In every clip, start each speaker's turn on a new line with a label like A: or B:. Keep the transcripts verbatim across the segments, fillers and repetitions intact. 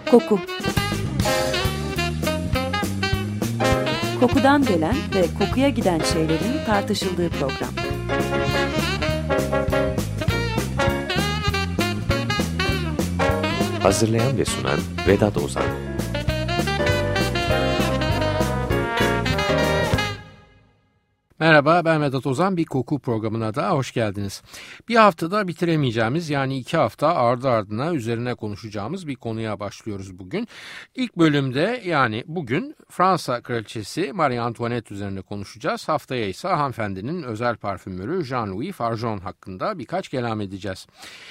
A: Koku. Kokudan gelen ve kokuya giden şeylerin tartışıldığı program.
B: Hazırlayan ve sunan Vedat Ozan.
C: Merhaba, ben Vedat Ozan. Bir koku programına da hoş geldiniz. Bir haftada bitiremeyeceğimiz, yani iki hafta ardı ardına üzerine konuşacağımız bir konuya başlıyoruz bugün. İlk bölümde, yani bugün Fransa Kraliçesi Marie Antoinette üzerine konuşacağız. Haftaya ise hanımefendinin özel parfümörü Jean-Louis Fargeon hakkında birkaç kelam edeceğiz.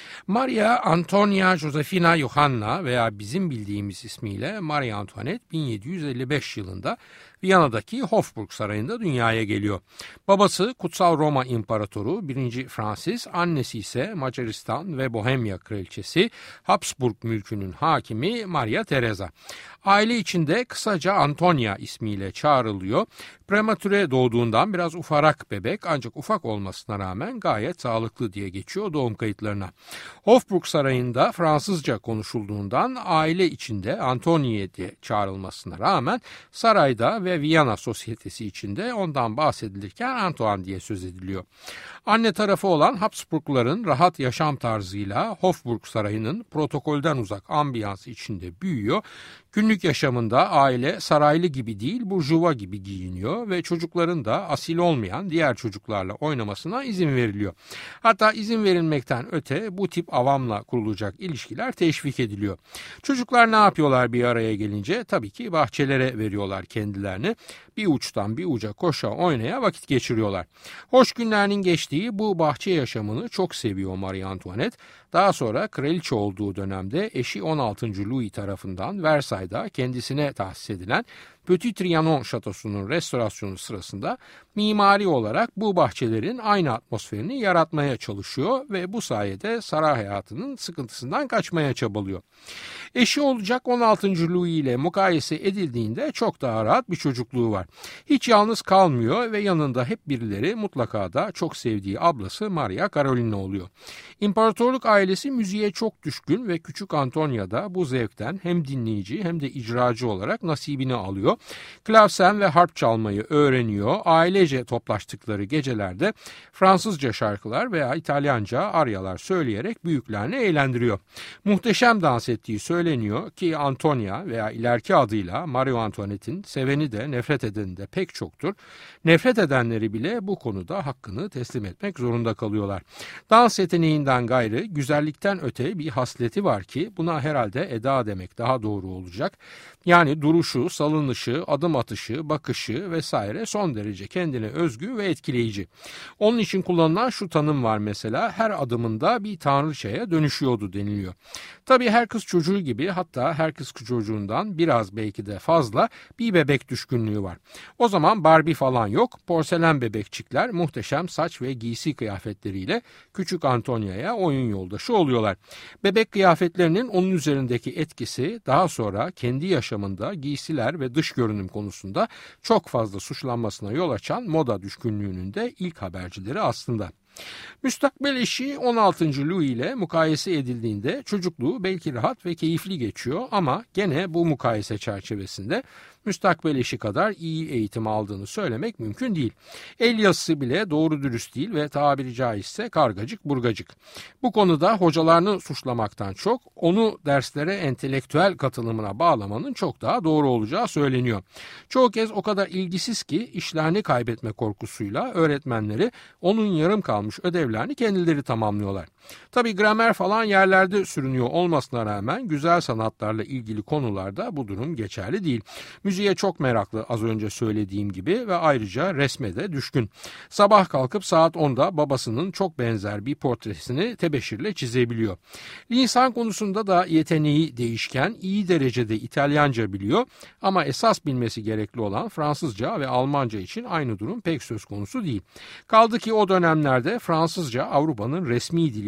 C: Maria Antonia Josefina Johanna veya bizim bildiğimiz ismiyle Marie Antoinette bin yedi yüz elli beş yılında Viyana'daki Hofburg Sarayı'nda dünyaya geliyor. Babası Kutsal Roma İmparatoru birinci. Francis, annesi ise Macaristan ve Bohemya Kraliçesi, Habsburg mülkünün hakimi Maria Teresa. Aile içinde kısaca Antonia ismiyle çağrılıyor. Prematüre doğduğundan biraz ufarak bebek, ancak ufak olmasına rağmen gayet sağlıklı diye geçiyor doğum kayıtlarına. Hofburg Sarayı'nda Fransızca konuşulduğundan aile içinde Antonie diye çağrılmasına rağmen sarayda ve Viyana sosyetesi içinde ondan bahsedilirken Antoine diye söz ediliyor. Anne tarafı olan Habsburgların rahat yaşam tarzıyla Hofburg Sarayı'nın protokolden uzak ambiyansı içinde büyüyor. Günlük yaşamında aile saraylı gibi değil, burjuva gibi giyiniyor ve çocukların da asil olmayan diğer çocuklarla oynamasına izin veriliyor. Hatta izin verilmekten öte bu tip avamla kurulacak ilişkiler teşvik ediliyor. Çocuklar ne yapıyorlar bir araya gelince? Tabii ki bahçelere veriyorlar kendilerini. Bir uçtan bir uca koşa oynaya vakit geçiriyorlar. Hoş günlerinin geçtiği bu bahçe yaşamını çok seviyor Marie Antoinette. Daha sonra kraliçe olduğu dönemde eşi on altıncı. Louis tarafından Versailles'da kendisine tahsis edilen Petit Trianon Şatosu'nun restorasyonu sırasında mimari olarak bu bahçelerin aynı atmosferini yaratmaya çalışıyor ve bu sayede saray hayatının sıkıntısından kaçmaya çabalıyor. Eşi olacak on altıncı. Louis ile mukayese edildiğinde çok daha rahat bir çocukluğu var. Hiç yalnız kalmıyor ve yanında hep birileri, mutlaka da çok sevdiği ablası Maria Carolina oluyor. İmparatorluk ailesi müziğe çok düşkün ve küçük Antonia da bu zevkten hem dinleyici hem de icracı olarak nasibini alıyor. Klavsen ve harp çalmayı öğreniyor. Ailece toplaştıkları gecelerde Fransızca şarkılar veya İtalyanca aryalar söyleyerek büyüklerini eğlendiriyor. Muhteşem dans ettiği söyleniyor ki Antonia veya ileriki adıyla Marie Antoinette'in seveni de nefret edeni de pek çoktur. Nefret edenleri bile bu konuda hakkını teslim etmek zorunda kalıyorlar. Dans yeteneğinden gayrı güzellikten öte bir hasleti var ki buna herhalde eda demek daha doğru olacak. Yani duruşu, salınışı, adım atışı, bakışı vesaire son derece kendine özgü ve etkileyici. Onun için kullanılan şu tanım var mesela, her adımında bir tanrıçaya dönüşüyordu deniliyor. Tabii her kız çocuğu gibi, hatta her kız çocuğundan biraz belki de fazla bir bebek düşkünlüğü var. O zaman Barbie falan yok, porselen bebekçikler muhteşem saç ve giysi kıyafetleriyle küçük Antonia'ya oyun yoldaşı oluyorlar. Bebek kıyafetlerinin onun üzerindeki etkisi daha sonra kendi yaşamında giysiler ve dış görünüm konusunda çok fazla suçlanmasına yol açan moda düşkünlüğünün de ilk habercileri aslında. Müstakbel eşi on altıncı. Louis ile mukayese edildiğinde çocukluğu belki rahat ve keyifli geçiyor ama gene bu mukayese çerçevesinde müstakbel eşi kadar iyi eğitim aldığını söylemek mümkün değil. El yazısı bile doğru dürüst değil ve tabiri caizse kargacık burgacık. Bu konuda hocalarını suçlamaktan çok onu derslere entelektüel katılımına bağlamanın çok daha doğru olacağı söyleniyor. Çoğu kez o kadar ilgisiz ki işlerini kaybetme korkusuyla öğretmenleri onun yarım kalmış ödevlerini kendileri tamamlıyorlar. Tabii gramer falan yerlerde sürünüyor olmasına rağmen güzel sanatlarla ilgili konularda bu durum geçerli değil. Müziğe çok meraklı, az önce söylediğim gibi, ve ayrıca resme de düşkün. Sabah kalkıp saat onda babasının çok benzer bir portresini tebeşirle çizebiliyor. Lisan konusunda da yeteneği değişken, iyi derecede İtalyanca biliyor ama esas bilmesi gerekli olan Fransızca ve Almanca için aynı durum pek söz konusu değil. Kaldı ki o dönemlerde Fransızca Avrupa'nın resmi dili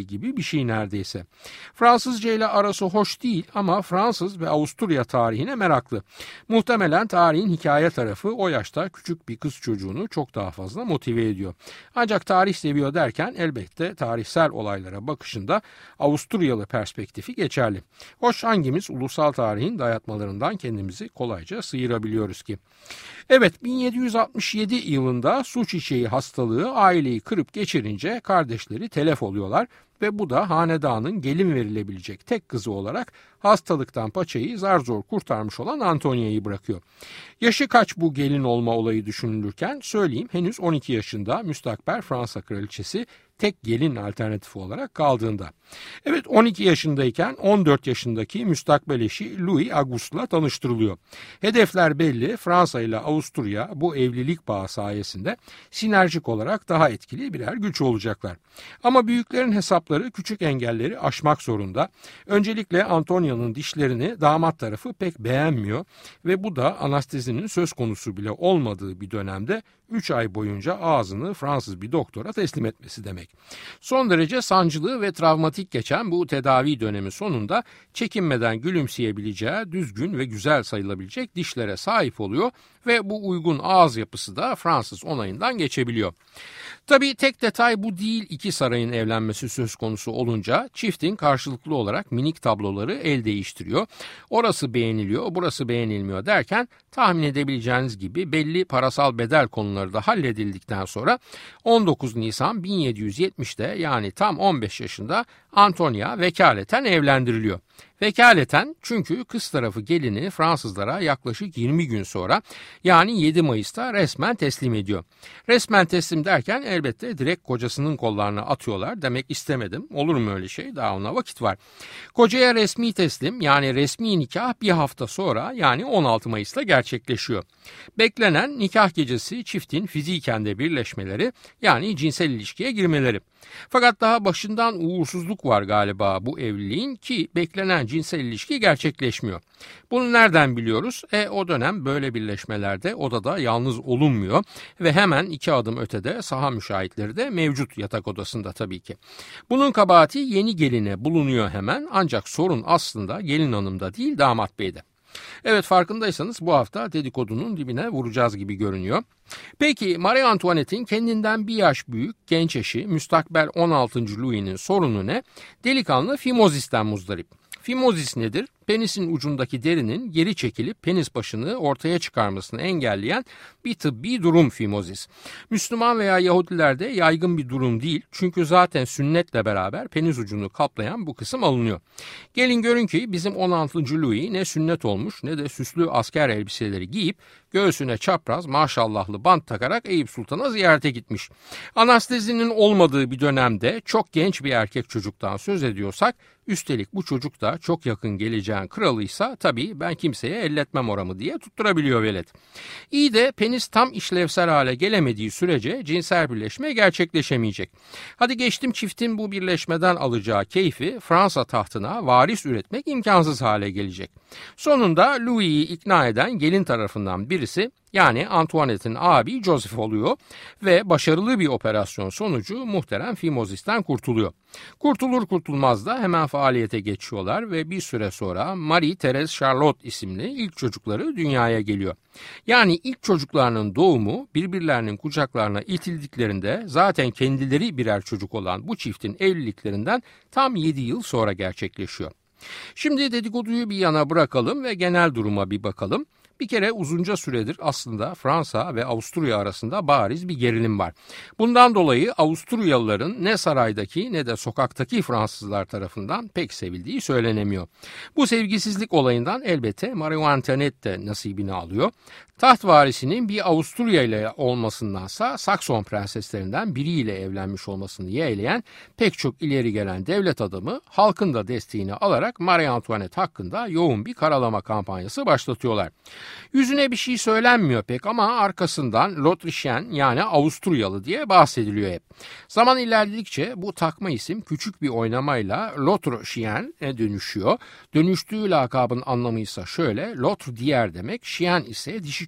C: gibi bir şey neredeyse. Fransızca ile arası hoş değil ama Fransız ve Avusturya tarihine meraklı. Muhtemelen tarihin hikaye tarafı o yaşta küçük bir kız çocuğunu çok daha fazla motive ediyor. Ancak tarih seviyor derken elbette tarihsel olaylara bakışında Avusturyalı perspektifi geçerli. Hoş hangimiz ulusal tarihin dayatmalarından kendimizi kolayca sıyırabiliyoruz ki? Evet, bin yedi yüz altmış yedi yılında su çiçeği hastalığı aileyi kırıp geçirince kardeşleri telef oluyorlar ve bu da hanedanın gelin verilebilecek tek kızı olarak hastalıktan paçayı zar zor kurtarmış olan Antonia'yı bırakıyor. Yaşı kaç bu gelin olma olayı düşünülürken söyleyeyim, henüz on iki yaşında müstakbel Fransa kraliçesi tek gelin alternatifi olarak kaldığında. Evet, on iki yaşındayken on dört yaşındaki müstakbel eşi Louis Auguste'la tanıştırılıyor. Hedefler belli, Fransa ile Avusturya bu evlilik bağı sayesinde sinerjik olarak daha etkili birer güç olacaklar. Ama büyüklerin hesapları küçük engelleri aşmak zorunda. Öncelikle Antonia'nın dişlerini damat tarafı pek beğenmiyor ve bu da anestezinin söz konusu bile olmadığı bir dönemde üç ay boyunca ağzını Fransız bir doktora teslim etmesi demek. Son derece sancılı ve travmatik geçen bu tedavi dönemi sonunda çekinmeden gülümseyebileceği, düzgün ve güzel sayılabilecek dişlere sahip oluyor ve bu uygun ağız yapısı da Fransız onayından geçebiliyor. Tabii tek detay bu değil, iki sarayın evlenmesi söz konusu olunca çiftin karşılıklı olarak minik tabloları el değiştiriyor. Orası beğeniliyor, burası beğenilmiyor derken tahmin edebileceğiniz gibi belli parasal bedel konuları da halledildikten sonra on dokuz Nisan bin yedi yüz yetmişte yani tam on beş yaşında Antonia vekaleten evlendiriliyor. Vekaleten çünkü kız tarafı gelini Fransızlara yaklaşık yirmi gün sonra yani yedi Mayıs'ta resmen teslim ediyor. Resmen teslim derken elbette direkt kocasının kollarına atıyorlar demek istemedim. Olur mu öyle şey? Daha ona vakit var. Kocaya resmi teslim yani resmi nikah bir hafta sonra yani on altı Mayıs'ta gerçekleşiyor. Beklenen nikah gecesi çiftin fiziken de birleşmeleri yani cinsel ilişkiye girmeleri. Fakat daha başından uğursuzluk var galiba bu evliliğin ki beklenen cinsel ilişki gerçekleşmiyor. Bunu nereden biliyoruz? E o dönem böyle birleşmelerde odada yalnız olunmuyor ve hemen iki adım ötede saha müşahitleri de mevcut yatak odasında tabii ki. Bunun kabahati yeni geline bulunuyor hemen ancak sorun aslında gelin hanımda değil damat beyde. Evet, farkındaysanız bu hafta dedikodunun dibine vuracağız gibi görünüyor. Peki Marie Antoinette'in kendinden bir yaş büyük genç eşi müstakbel on altıncı Louis'nin sorunu ne? Delikanlı fimozisten muzdarip. Fimozis nedir? Penisin ucundaki derinin geri çekilip penis başını ortaya çıkarmasını engelleyen bir tıbbi durum fimozis. Müslüman veya Yahudilerde yaygın bir durum değil çünkü zaten sünnetle beraber penis ucunu kaplayan bu kısım alınıyor. Gelin görün ki bizim on altıncı Louis ne sünnet olmuş ne de süslü asker elbiseleri giyip göğsüne çapraz maşallahlı bant takarak Eyüp Sultan'a ziyarete gitmiş. Anestezinin olmadığı bir dönemde çok genç bir erkek çocuktan söz ediyorsak üstelik bu çocuk da çok yakın geleceğin kralıysa tabii ben kimseye elletmem oramı diye tutturabiliyor velet. İyi de penis tam işlevsel hale gelemediği sürece cinsel birleşme gerçekleşemeyecek. Hadi geçtim çiftin bu birleşmeden alacağı keyfi Fransa tahtına varis üretmek imkansız hale gelecek. Sonunda Louis'i ikna eden gelin tarafından birisi yani Antoinette'in abi Joseph oluyor ve başarılı bir operasyon sonucu muhterem fimozisten kurtuluyor. Kurtulur kurtulmaz da hemen faaliyete geçiyorlar ve bir süre sonra Marie Therese Charlotte isimli ilk çocukları dünyaya geliyor. Yani ilk çocuklarının doğumu birbirlerinin kucaklarına itildiklerinde zaten kendileri birer çocuk olan bu çiftin evliliklerinden tam yedi yıl sonra gerçekleşiyor. Şimdi dedikoduyu bir yana bırakalım ve genel duruma bir bakalım. Bir kere uzunca süredir aslında Fransa ve Avusturya arasında bariz bir gerilim var. Bundan dolayı Avusturyalıların ne saraydaki ne de sokaktaki Fransızlar tarafından pek sevildiği söylenemiyor. Bu sevgisizlik olayından elbette Marie Antoinette de nasibini alıyor. Taht varisinin bir Avusturya ile olmasındansa Sakson prenseslerinden biriyle evlenmiş olmasını yeğleyen pek çok ileri gelen devlet adamı halkın da desteğini alarak Marie Antoinette hakkında yoğun bir karalama kampanyası başlatıyorlar. Yüzüne bir şey söylenmiyor pek ama arkasından Lotrişen yani Avusturyalı diye bahsediliyor hep. Zaman ilerledikçe bu takma isim küçük bir oynamayla Lotre-Chien dönüşüyor. Dönüştüğü lakabın anlamı ise şöyle: Lotre diğer demek, Chien ise dişi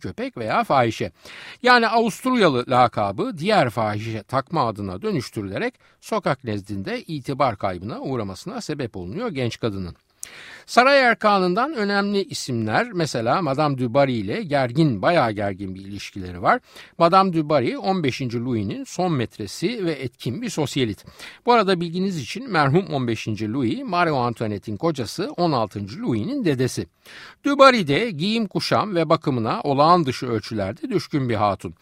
C: köpek veya fahişe. Yani Avusturyalı lakabı diğer fahişe takma adına dönüştürülerek sokak nezdinde itibar kaybına uğramasına sebep olunuyor genç kadının. Saray erkanından önemli isimler, mesela Madame du Barry ile gergin, bayağı gergin bir ilişkileri var. Madame du Barry on beşinci Louis'nin son metresi ve etkin bir sosyalit. Bu arada bilginiz için merhum on beşinci Louis, Marie Antoinette'in kocası on altıncı Louis'nin dedesi. Du Barry de giyim, kuşam ve bakımına olağan dışı ölçülerde düşkün bir hatun.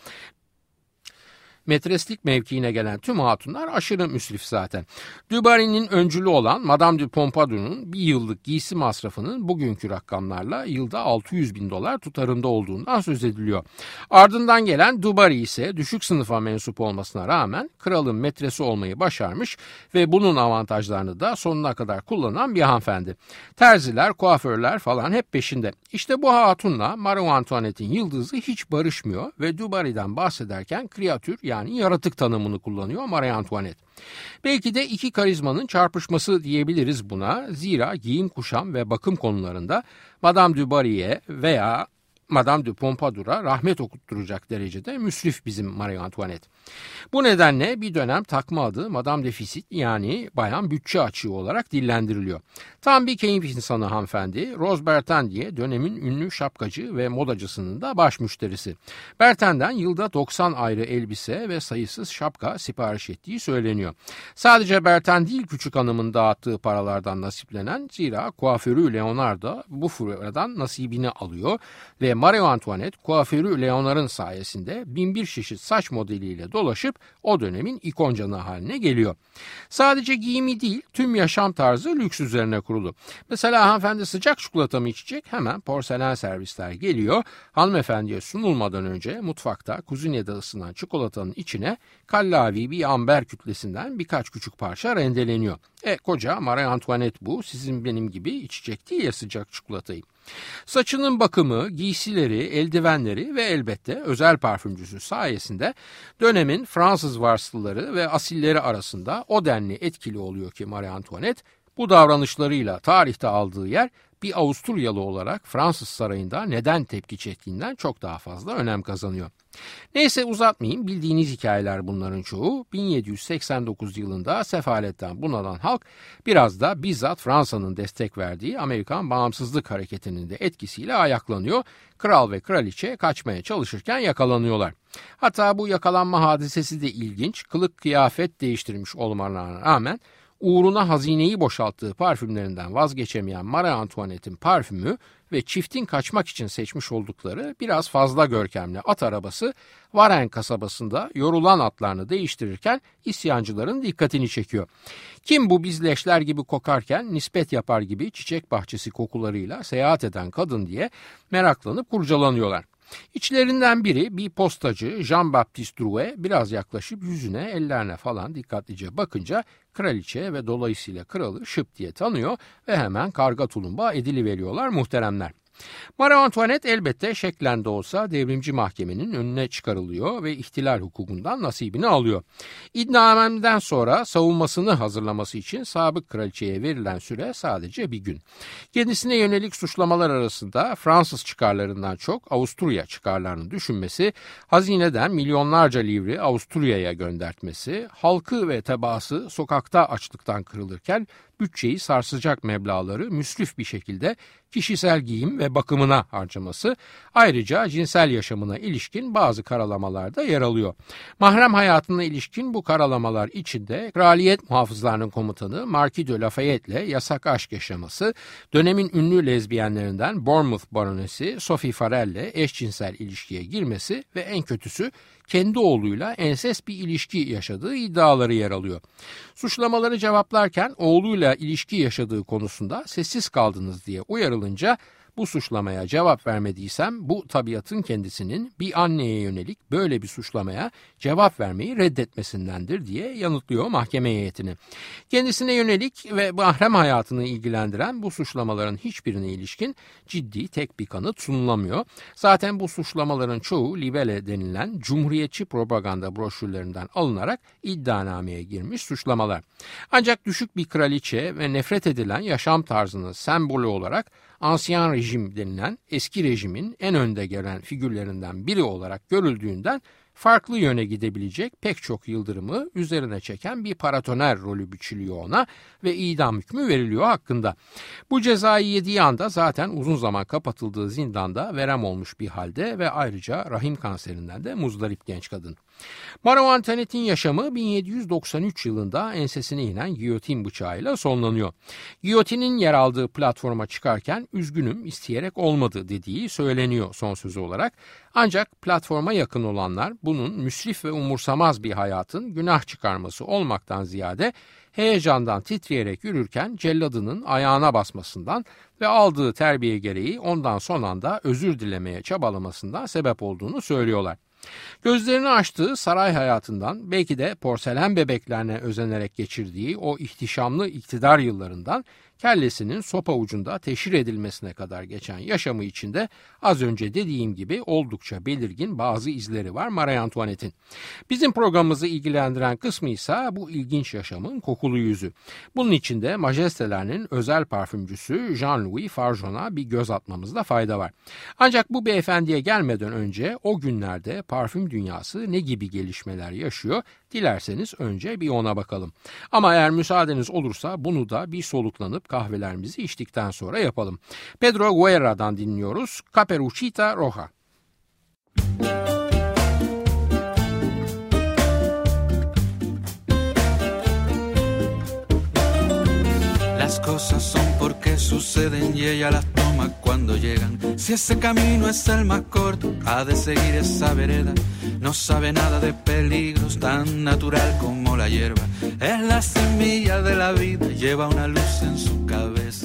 C: Metreslik mevkiine gelen tüm hatunlar aşırı müsrif zaten. Du Barry'nin öncülü olan Madame de Pompadour'un bir yıllık giysi masrafının bugünkü rakamlarla yılda altı yüz bin dolar tutarında olduğundan söz ediliyor. Ardından gelen Du Barry ise düşük sınıfa mensup olmasına rağmen kralın metresi olmayı başarmış ve bunun avantajlarını da sonuna kadar kullanan bir hanımefendi. Terziler, kuaförler falan hep peşinde. İşte bu hatunla Marie Antoinette'in yıldızı hiç barışmıyor ve Du Barry'den bahsederken kreatür, yani yaratık tanımını kullanıyor Marie Antoinette. Belki de iki karizmanın çarpışması diyebiliriz buna. Zira giyim, kuşam ve bakım konularında Madame du Barry'e veya Madame de Pompadour'a rahmet okutturacak derecede müsrif bizim Marie Antoinette. Bu nedenle bir dönem takma adı Madame Deficit, yani bayan bütçe açığı olarak dillendiriliyor. Tam bir keyif insanı hanımefendi. Rose Bertin diye dönemin ünlü şapkacı ve modacısının da baş müşterisi. Bertin'den yılda doksan ayrı elbise ve sayısız şapka sipariş ettiği söyleniyor. Sadece Bertin değil, küçük hanımın dağıttığı paralardan nasiplenen, zira kuaförü Leonard da bu furadan nasibini alıyor ve Marie Antoinette kuaförü Leonard'ın sayesinde bin bir çeşit saç modeliyle dolaşıp o dönemin ikon canı haline geliyor. Sadece giyimi değil, tüm yaşam tarzı lüks üzerine kurulu. Mesela hanımefendi sıcak çikolata mı içecek? Hemen porselen servisler geliyor. Hanımefendiye sunulmadan önce mutfakta kuzinede ısınan çikolatanın içine kallavi bir amber kütlesinden birkaç küçük parça rendeleniyor. E koca Marie Antoinette bu. Sizin benim gibi içecek değil ya sıcak çikolatayı. Saçının bakımı, giysileri, eldivenleri ve elbette özel parfümcüsü sayesinde dönemin Fransız varslıları ve asilleri arasında o denli etkili oluyor ki Marie Antoinette bu davranışlarıyla tarihte aldığı yer bir Avusturyalı olarak Fransız sarayında neden tepki çektiğinden çok daha fazla önem kazanıyor. Neyse uzatmayayım, bildiğiniz hikayeler bunların çoğu. bin yedi yüz seksen dokuz yılında sefaletten bunalan halk biraz da bizzat Fransa'nın destek verdiği Amerikan Bağımsızlık Hareketi'nin de etkisiyle ayaklanıyor. Kral ve kraliçe kaçmaya çalışırken yakalanıyorlar. Hatta bu yakalanma hadisesi de ilginç. Kılık kıyafet değiştirmiş olmalarına rağmen uğruna hazineyi boşalttığı parfümlerinden vazgeçemeyen Marie Antoinette'in parfümü ve çiftin kaçmak için seçmiş oldukları biraz fazla görkemli at arabası Varennes kasabasında yorulan atlarını değiştirirken isyancıların dikkatini çekiyor. Kim bu biz leşler gibi kokarken nispet yapar gibi çiçek bahçesi kokularıyla seyahat eden kadın diye meraklanıp kurcalanıyorlar. İçlerinden biri bir postacı Jean-Baptiste Drouet biraz yaklaşıp yüzüne, ellerine falan dikkatlice bakınca kraliçe ve dolayısıyla kralı şıp diye tanıyor ve hemen karga tulumba ediliveriyorlar muhteremler. Marie Antoinette elbette şeklen de olsa devrimci mahkemenin önüne çıkarılıyor ve ihtilal hukukundan nasibini alıyor. İddianameden sonra savunmasını hazırlaması için sabık kraliçeye verilen süre sadece bir gün. Kendisine yönelik suçlamalar arasında Fransız çıkarlarından çok Avusturya çıkarlarını düşünmesi, hazineden milyonlarca livri Avusturya'ya göndertmesi, halkı ve tebaası sokakta açlıktan kırılırken bütçeyi sarsacak meblağları müsrif bir şekilde kişisel giyim ve bakımına harcaması, ayrıca cinsel yaşamına ilişkin bazı karalamalarda yer alıyor. Mahrem hayatına ilişkin bu karalamalar içinde kraliyet muhafızlarının komutanı Marquis de Lafayette ile yasak aşk yaşaması, dönemin ünlü lezbiyenlerinden Bournemouth baronesi Sophie Farrell ile eşcinsel ilişkiye girmesi ve en kötüsü kendi oğluyla ensest bir ilişki yaşadığı iddiaları yer alıyor. Suçlamaları cevaplarken oğluyla ilişki yaşadığı konusunda sessiz kaldınız diye uyarılınca bu suçlamaya cevap vermediysem bu tabiatın kendisinin bir anneye yönelik böyle bir suçlamaya cevap vermeyi reddetmesindendir diye yanıtlıyor mahkeme heyetini. Kendisine yönelik ve mahrem hayatını ilgilendiren bu suçlamaların hiçbirine ilişkin ciddi tek bir kanıt sunulamıyor. Zaten bu suçlamaların çoğu libelle denilen cumhuriyetçi propaganda broşürlerinden alınarak iddianameye girmiş suçlamalar. Ancak düşük bir kraliçe ve nefret edilen yaşam tarzının sembolü olarak Ancien rejim denilen eski rejimin en önde gelen figürlerinden biri olarak görüldüğünden farklı yöne gidebilecek pek çok yıldırımı üzerine çeken bir paratoner rolü biçiliyor ona ve idam hükmü veriliyor hakkında. Bu cezayı yediği anda zaten uzun zaman kapatıldığı zindanda verem olmuş bir halde ve ayrıca rahim kanserinden de muzdarip genç kadın. Marie Antoinette'in yaşamı bin yedi yüz doksan üç yılında ensesine inen giyotin bıçağıyla sonlanıyor. Giyotinin yer aldığı platforma çıkarken üzgünüm isteyerek olmadı dediği söyleniyor son sözü olarak. Ancak platforma yakın olanlar bunun müsrif ve umursamaz bir hayatın günah çıkarması olmaktan ziyade heyecandan titreyerek yürürken celladının ayağına basmasından ve aldığı terbiye gereği ondan son anda özür dilemeye çabalamasından sebep olduğunu söylüyorlar. Gözlerini açtığı saray hayatından belki de porselen bebeklerine özenerek geçirdiği o ihtişamlı iktidar yıllarından kellesinin sopa ucunda teşhir edilmesine kadar geçen yaşamı içinde az önce dediğim gibi oldukça belirgin bazı izleri var Marie Antoinette'in. Bizim programımızı ilgilendiren kısmı ise bu ilginç yaşamın kokulu yüzü. Bunun için de majestelerinin özel parfümcüsü Jean-Louis Fargeon'a bir göz atmamızda fayda var. Ancak bu beyefendiye gelmeden önce o günlerde parfüm dünyası ne gibi gelişmeler yaşıyor? Dilerseniz önce bir ona bakalım. Ama eğer müsaadeniz olursa bunu da bir soluklanıp kahvelerimizi içtikten sonra yapalım. Pedro Guerra'dan dinliyoruz. Caperucita Roja.
D: Las cosas son porque suceden y ella las toma cuando llegan. Si ese camino es el más corto, ha de seguir esa vereda. No sabe nada de peligros, tan natural como la hierba. Es la semilla de la vida, lleva una luz en su cabeza.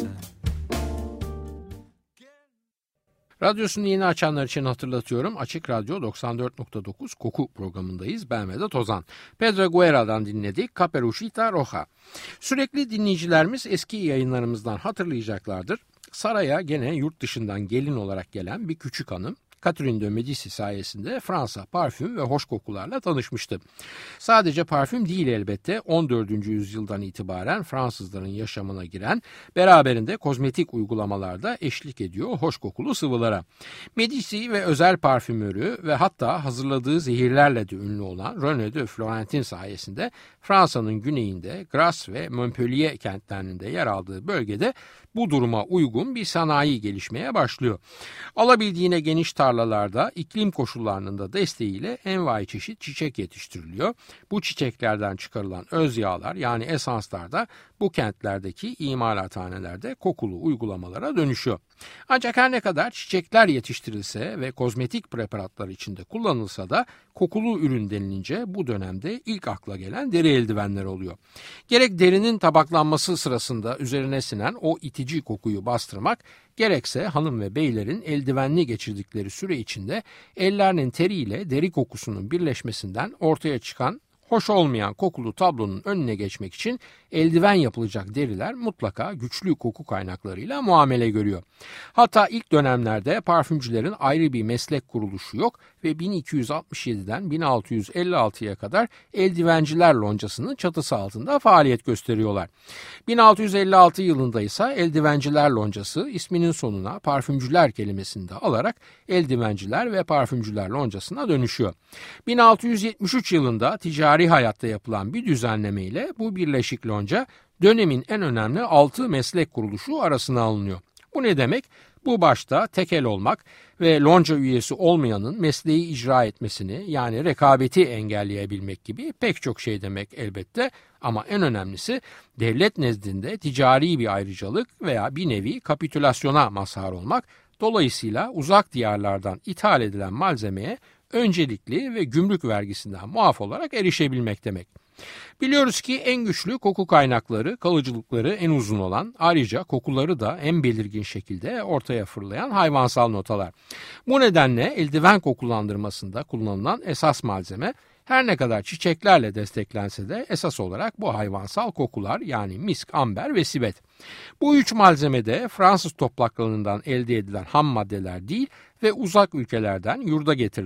C: Radyosunu yeni açanlar için hatırlatıyorum. Açık Radyo doksan dört nokta dokuz Koku programındayız. Ben Vedat Ozan. Pedro Guerra'dan dinledik. Caperucita Roja. Sürekli dinleyicilerimiz eski yayınlarımızdan hatırlayacaklardır. Saraya gene yurt dışından gelin olarak gelen bir küçük hanım Catherine de Medici sayesinde Fransa parfüm ve hoş kokularla tanışmıştı. Sadece parfüm değil elbette, on dördüncü yüzyıldan itibaren Fransızların yaşamına giren, beraberinde kozmetik uygulamalarda eşlik ediyor hoş kokulu sıvılara. Medici ve özel parfümörü ve hatta hazırladığı zehirlerle de ünlü olan René de Florentin sayesinde Fransa'nın güneyinde Grasse ve Montpellier kentlerinde yer aldığı bölgede bu duruma uygun bir sanayi gelişmeye başlıyor. Alabildiğine geniş tarlalarda iklim koşullarının da desteğiyle envai çeşit çiçek yetiştiriliyor. Bu çiçeklerden çıkarılan öz yağlar yani esanslar da bu kentlerdeki imalathanelerde kokulu uygulamalara dönüşüyor. Ancak her ne kadar çiçekler yetiştirilse ve kozmetik preparatlar içinde kullanılsa da kokulu ürün denilince bu dönemde ilk akla gelen deri eldivenler oluyor. Gerek derinin tabaklanması sırasında üzerine sinen o itici kokuyu bastırmak, gerekse hanım ve beylerin eldivenli geçirdikleri süre içinde ellerinin teriyle deri kokusunun birleşmesinden ortaya çıkan hoş olmayan kokulu tablonun önüne geçmek için eldiven yapılacak deriler mutlaka güçlü koku kaynaklarıyla muamele görüyor. Hatta ilk dönemlerde parfümcülerin ayrı bir meslek kuruluşu yok ve bin iki yüz altmış yediden bin altı yüz elli altıya kadar eldivenciler loncasının çatısı altında faaliyet gösteriyorlar. bin altı yüz elli altı yılında ise eldivenciler loncası isminin sonuna parfümcüler kelimesini de alarak eldivenciler ve parfümcüler loncasına dönüşüyor. bin altı yüz yetmiş üç yılında ticari hayatta yapılan bir düzenleme ile bu birleşik lonca dönemin en önemli altı meslek kuruluşu arasına alınıyor. Bu ne demek? Bu başta tekel olmak ve lonca üyesi olmayanın mesleği icra etmesini yani rekabeti engelleyebilmek gibi pek çok şey demek elbette, ama en önemlisi devlet nezdinde ticari bir ayrıcalık veya bir nevi kapitülasyona mazhar olmak, dolayısıyla uzak diyarlardan ithal edilen malzemeye öncelikli ve gümrük vergisinden muaf olarak erişebilmek demek. Biliyoruz ki en güçlü koku kaynakları, kalıcılıkları en uzun olan, ayrıca kokuları da en belirgin şekilde ortaya fırlayan hayvansal notalar. Bu nedenle eldiven kokulandırmasında kullanılan esas malzeme her ne kadar çiçeklerle desteklense de esas olarak bu hayvansal kokular yani misk, amber ve sibet. Bu üç malzeme de Fransız topraklarından elde edilen ham maddeler değil ve uzak ülkelerden yurda getirilen,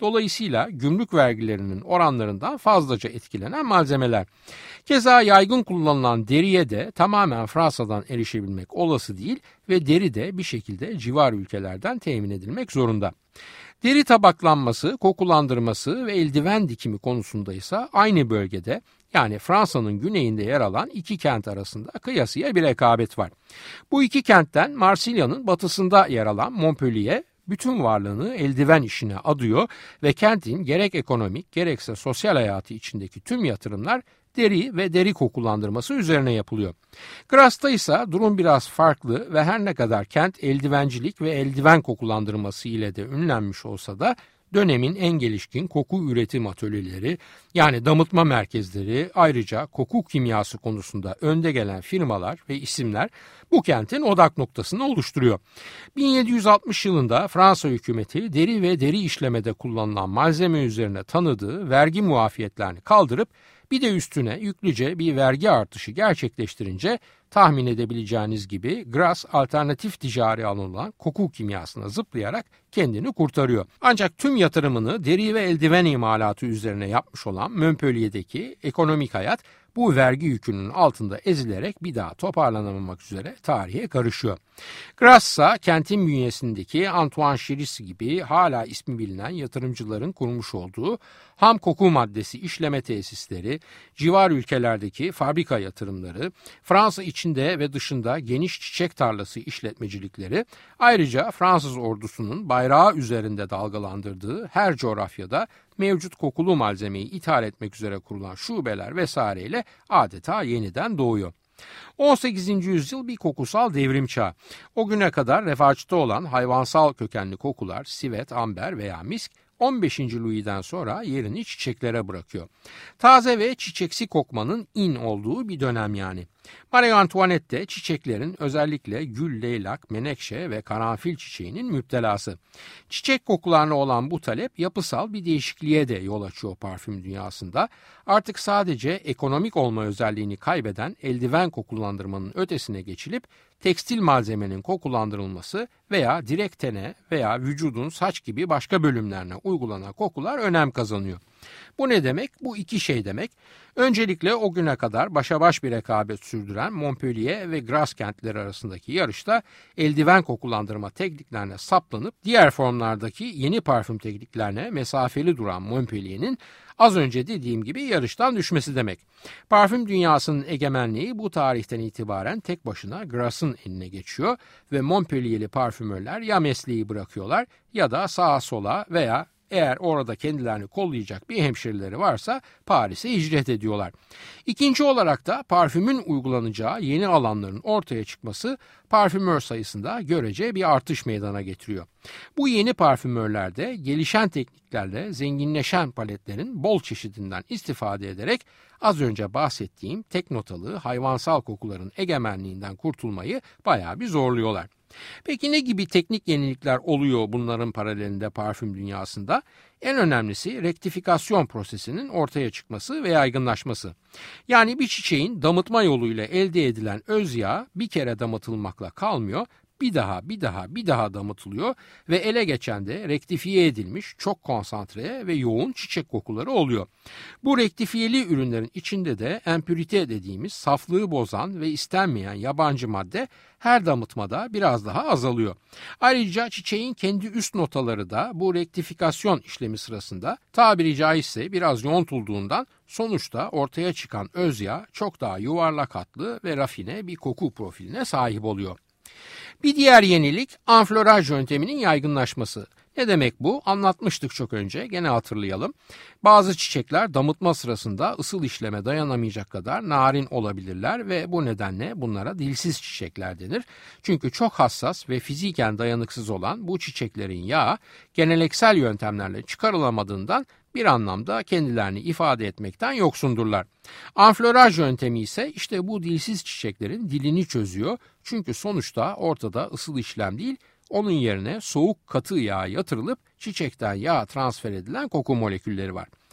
C: Dolayısıyla gümrük vergilerinin oranlarından fazlaca etkilenen malzemeler. Keza yaygın kullanılan deriye de tamamen Fransa'dan erişebilmek olası değil ve deri de bir şekilde civar ülkelerden temin edilmek zorunda. Deri tabaklanması, kokulandırması ve eldiven dikimi konusunda ise aynı bölgede, yani Fransa'nın güneyinde yer alan iki kent arasında kıyasıya bir rekabet var. Bu iki kentten Marsilya'nın batısında yer alan Montpellier bütün varlığını eldiven işine adıyor ve kentin gerek ekonomik gerekse sosyal hayatı içindeki tüm yatırımlar deri ve deri kokulandırması üzerine yapılıyor. Grass'ta ise durum biraz farklı ve her ne kadar kent eldivencilik ve eldiven kokulandırması ile de ünlenmiş olsa da dönemin en gelişkin koku üretim atölyeleri, yani damıtma merkezleri, ayrıca koku kimyası konusunda önde gelen firmalar ve isimler bu kentin odak noktasını oluşturuyor. bin yedi yüz altmış yılında Fransa hükümeti deri ve deri işlemede kullanılan malzeme üzerine tanıdığı vergi muafiyetlerini kaldırıp bir de üstüne yüklüce bir vergi artışı gerçekleştirince tahmin edebileceğiniz gibi Grasse alternatif ticari alan olan koku kimyasına zıplayarak kendini kurtarıyor. Ancak tüm yatırımını deri ve eldiven imalatı üzerine yapmış olan Montpellier'deki ekonomik hayat bu vergi yükünün altında ezilerek bir daha toparlanamamak üzere tarihe karışıyor. Grasse ise kentin bünyesindeki Antoine Chiris gibi hala ismi bilinen yatırımcıların kurmuş olduğu ham koku maddesi işleme tesisleri, civar ülkelerdeki fabrika yatırımları, Fransa içinde ve dışında geniş çiçek tarlası işletmecilikleri, ayrıca Fransız ordusunun bayrağı üzerinde dalgalandırdığı her coğrafyada mevcut kokulu malzemeyi ithal etmek üzere kurulan şubeler vesaireyle adeta yeniden doğuyor. on sekizinci yüzyıl bir kokusal devrim çağı. O güne kadar revaçta olan hayvansal kökenli kokular, sivet, amber veya misk, on beşinci Louis'den sonra yerini çiçeklere bırakıyor. Taze ve çiçeksi kokmanın in olduğu bir dönem yani. Marie Antoinette de çiçeklerin özellikle gül, leylak, menekşe ve karanfil çiçeğinin müptelası. Çiçek kokularına olan bu talep yapısal bir değişikliğe de yol açıyor parfüm dünyasında. Artık sadece ekonomik olma özelliğini kaybeden eldiven kokulandırmanın ötesine geçilip tekstil malzemenin kokulandırılması veya direkt tene veya vücudun saç gibi başka bölümlerine uygulanan kokular önem kazanıyor. Bu ne demek? Bu iki şey demek. Öncelikle o güne kadar başa baş bir rekabet sürdüren Montpellier ve Grasse kentleri arasındaki yarışta eldiven kokulandırma tekniklerine saplanıp diğer formlardaki yeni parfüm tekniklerine mesafeli duran Montpellier'in az önce dediğim gibi yarıştan düşmesi demek. Parfüm dünyasının egemenliği bu tarihten itibaren tek başına Grasse'ın eline geçiyor ve Montpellier'li parfümörler ya mesleği bırakıyorlar ya da sağa sola veya eğer orada kendilerini kollayacak bir hemşerileri varsa Paris'e hicret ediyorlar. İkinci olarak da parfümün uygulanacağı yeni alanların ortaya çıkması parfümör sayısında görece bir artış meydana getiriyor. Bu yeni parfümörlerde gelişen tekniklerle zenginleşen paletlerin bol çeşidinden istifade ederek az önce bahsettiğim tek notalı hayvansal kokuların egemenliğinden kurtulmayı bayağı bir zorluyorlar. Peki ne gibi teknik yenilikler oluyor bunların paralelinde parfüm dünyasında? En önemlisi rektifikasyon prosesinin ortaya çıkması ve yaygınlaşması. Yani bir çiçeğin damıtma yoluyla elde edilen öz yağ bir kere damıtılmakla kalmıyor, bir daha bir daha bir daha damıtılıyor ve ele geçen de rektifiye edilmiş çok konsantre ve yoğun çiçek kokuları oluyor. Bu rektifiyeli ürünlerin içinde de empürite dediğimiz saflığı bozan ve istenmeyen yabancı madde her damıtmada biraz daha azalıyor. Ayrıca çiçeğin kendi üst notaları da bu rektifikasyon işlemi sırasında tabiri caizse biraz yontulduğundan sonuçta ortaya çıkan öz yağ çok daha yuvarlak hatlı ve rafine bir koku profiline sahip oluyor. Bir diğer yenilik enfloraj yönteminin yaygınlaşması. Ne demek bu? Anlatmıştık çok önce, gene hatırlayalım. Bazı çiçekler damıtma sırasında ısıl işleme dayanamayacak kadar narin olabilirler ve bu nedenle bunlara dilsiz çiçekler denir. Çünkü çok hassas ve fiziken dayanıksız olan bu çiçeklerin yağı geleneksel yöntemlerle çıkarılamadığından bir anlamda kendilerini ifade etmekten yoksundurlar. Enfloraj yöntemi ise işte bu dilsiz çiçeklerin dilini çözüyor. Çünkü sonuçta ortada ısıl işlem değil, onun yerine soğuk katı yağ yatırılıp çiçekten yağa transfer edilen koku molekülleri var.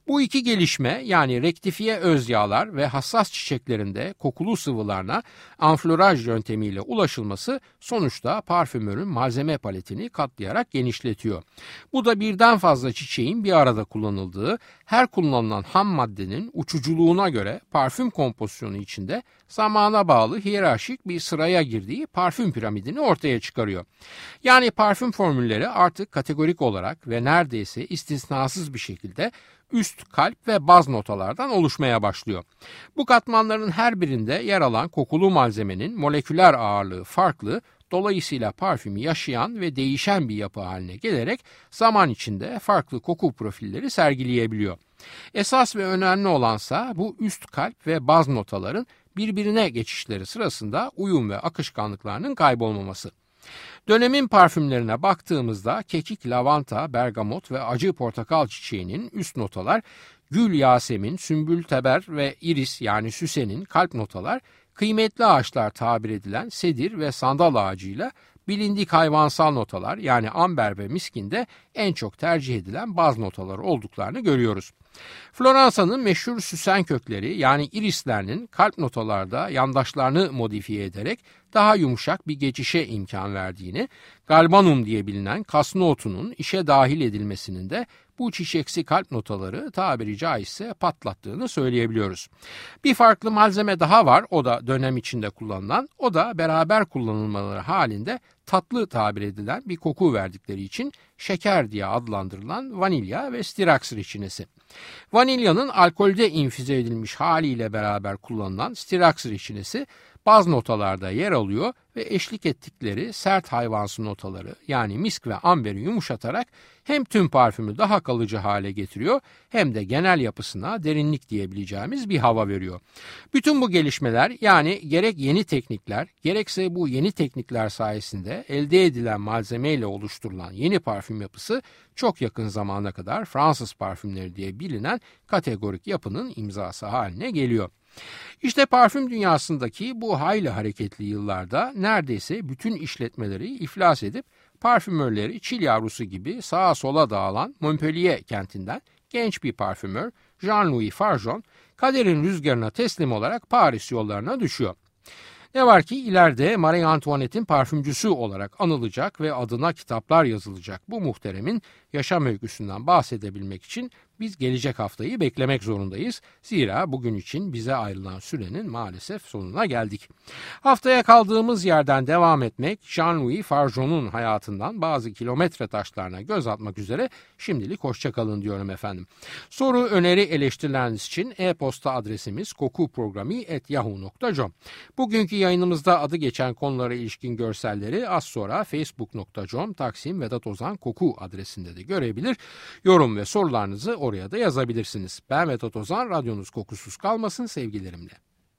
C: Bu iki gelişme yani rektifiye öz yağlar ve hassas çiçeklerinde kokulu sıvılarına anfloraj yöntemiyle ulaşılması sonuçta parfümörün malzeme paletini katlayarak genişletiyor. Bu da birden fazla çiçeğin bir arada kullanıldığı, her kullanılan ham maddenin uçuculuğuna göre parfüm kompozisyonu içinde zamana bağlı hiyerarşik bir sıraya girdiği parfüm piramidini ortaya çıkarıyor. Yani parfüm formülleri artık kategorik olarak ve neredeyse istisnasız bir şekilde üst, kalp ve baz notalardan oluşmaya başlıyor. Bu katmanların her birinde yer alan kokulu malzemenin moleküler ağırlığı farklı, dolayısıyla parfümü yaşayan ve değişen bir yapı haline gelerek zaman içinde farklı koku profilleri sergileyebiliyor. Esas ve önemli olansa bu üst kalp ve baz notaların birbirine geçişleri sırasında uyum ve akışkanlıklarının kaybolmaması. Dönemin parfümlerine baktığımızda kekik, lavanta, bergamot ve acı portakal çiçeğinin üst notalar, gül, yasemin, sümbül, teber ve iris yani süsenin kalp notalar, kıymetli ağaçlar tabir edilen sedir ve sandal ağacıyla bilindik hayvansal notalar yani amber ve miskinde en çok tercih edilen baz notaları olduklarını görüyoruz. Floransa'nın meşhur süsen kökleri yani irislerinin kalp notalarda yandaşlarını modifiye ederek daha yumuşak bir geçişe imkan verdiğini, galbanum diye bilinen kasno otunun işe dahil edilmesinin de bu çiçeksi kalp notaları tabiri caizse patlattığını söyleyebiliyoruz. Bir farklı malzeme daha var, o da dönem içinde kullanılan, o da beraber kullanılmaları halinde tatlı tabir edilen bir koku verdikleri için şeker diye adlandırılan vanilya ve stirax reçinesi. Vanilyanın alkolde infize edilmiş haliyle beraber kullanılan stirax reçinesi baz notalarda yer alıyor ve eşlik ettikleri sert hayvansı notaları yani misk ve amberi yumuşatarak hem tüm parfümü daha kalıcı hale getiriyor hem de genel yapısına derinlik diyebileceğimiz bir hava veriyor. Bütün bu gelişmeler yani gerek yeni teknikler gerekse bu yeni teknikler sayesinde elde edilen malzemeyle oluşturulan yeni parfüm yapısı çok yakın zamana kadar Fransız parfümleri diye bilinen kategorik yapının imzası haline geliyor. İşte parfüm dünyasındaki bu hayli hareketli yıllarda neredeyse bütün işletmeleri iflas edip parfümörleri çil yavrusu gibi sağa sola dağılan Montpellier kentinden genç bir parfümör Jean-Louis Farjon kaderin rüzgarına teslim olarak Paris yollarına düşüyor. Ne var ki ileride Marie Antoinette'in parfümcüsü olarak anılacak ve adına kitaplar yazılacak bu muhteremin yaşam öyküsünden bahsedebilmek için biz gelecek haftayı beklemek zorundayız. Zira bugün için bize ayrılan sürenin maalesef sonuna geldik. Haftaya kaldığımız yerden devam etmek, Jean-Louis Farjon'un hayatından bazı kilometre taşlarına göz atmak üzere şimdilik hoşçakalın diyorum efendim. Soru, öneri, eleştirileriniz için e-posta adresimiz kokuprogrami at yahoo nokta com. Bugünkü yayınımızda adı geçen konulara ilişkin görselleri az sonra facebook nokta com Taksim Vedat Ozan Koku adresinde de görebilir. Yorum ve sorularınızı oraya da yazabilirsiniz. Ben Vedat Ozan, radyonuz kokusuz kalmasın sevgilerimle.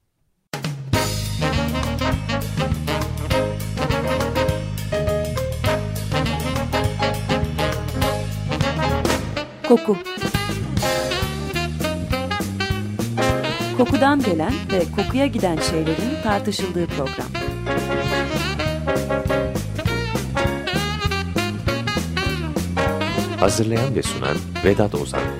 A: Koku. Kokudan gelen ve kokuya giden şeylerin tartışıldığı program.
B: Hazırlayan ve sunan Vedat Ozan.